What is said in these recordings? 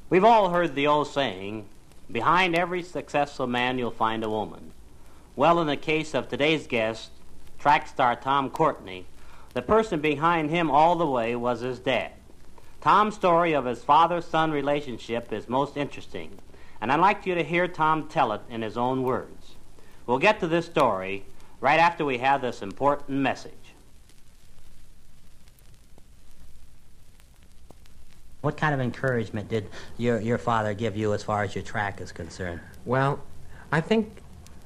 We've all heard the old saying, behind every successful man you'll find a woman. Well, in the case of today's guest, track star Tom Courtney, the person behind him all the way was his dad. Tom's story of his father-son relationship is most interesting, and I'd like you to hear Tom tell it in his own words. We'll get to this story right after we have this important message. What kind of encouragement did your father give you as far as your track is concerned? Well, I think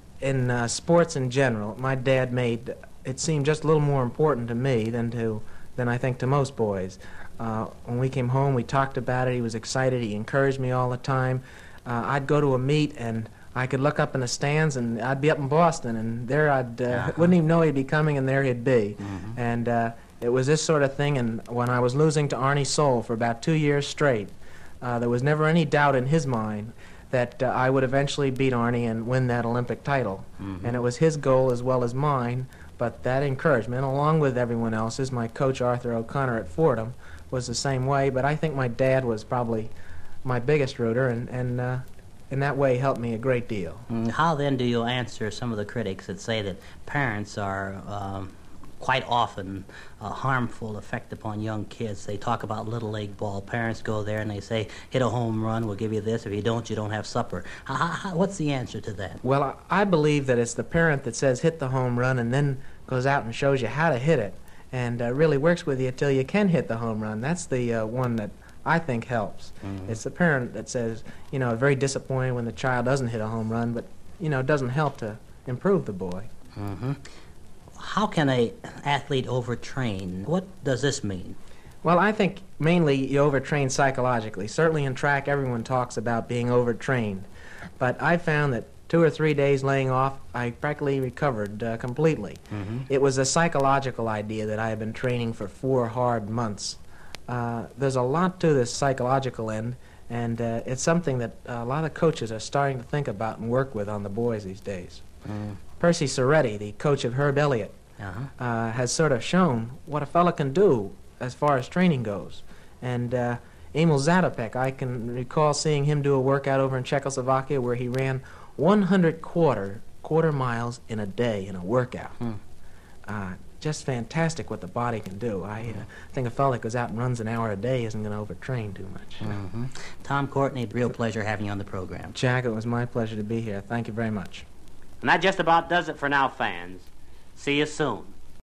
in sports in general, my dad made it seem just a little more important to me than I think to most boys. When we came home, we talked about it. He was excited. He encouraged me all the time. I'd go to a meet, and I could look up in the stands, and I'd be up in Boston, and there wouldn't even know he'd be coming, and there he'd be. Mm-hmm. And it was this sort of thing, and when I was losing to Arnie Soule for about 2 years straight, there was never any doubt in his mind that I would eventually beat Arnie and win that Olympic title. Mm-hmm. And it was his goal as well as mine, but that encouragement, along with everyone else's, my coach Arthur O'Connor at Fordham, was the same way, but I think my dad was probably my biggest rooter, and in that way helped me a great deal. How then do you answer some of the critics that say that parents are quite often a harmful effect upon young kids? They talk about Little League ball. Parents go there and they say, hit a home run, we'll give you this. If you don't have supper. What's the answer to that? Well, I believe that it's the parent that says hit the home run and then goes out and shows you how to hit it and really works with you till you can hit the home run. That's the one that I think helps. Mm-hmm. It's the parent that says, very disappointed when the child doesn't hit a home run, but, it doesn't help to improve the boy. Mm-hmm. How can an athlete overtrain? What does this mean? Well, I think mainly you overtrain psychologically. Certainly in track, everyone talks about being overtrained. But I found that 2 or 3 days laying off, I practically recovered completely. Mm-hmm. It was a psychological idea that I had been training for 4 hard months. There's a lot to this psychological end, and it's something that a lot of coaches are starting to think about and work with on the boys these days. Mm. Percy Soretti, the coach of Herb Elliott, has sort of shown what a fella can do as far as training goes. And Emil Zatopek, I can recall seeing him do a workout over in Czechoslovakia where he ran 100 quarter miles in a day in a workout. Just fantastic what the body can do. I think a fellow that goes out and runs an hour a day isn't going to overtrain too much. Mm-hmm. Tom Courtney, real pleasure having you on the program. Jack, it was my pleasure to be here. Thank you very much. And that just about does it for now, fans. See you soon.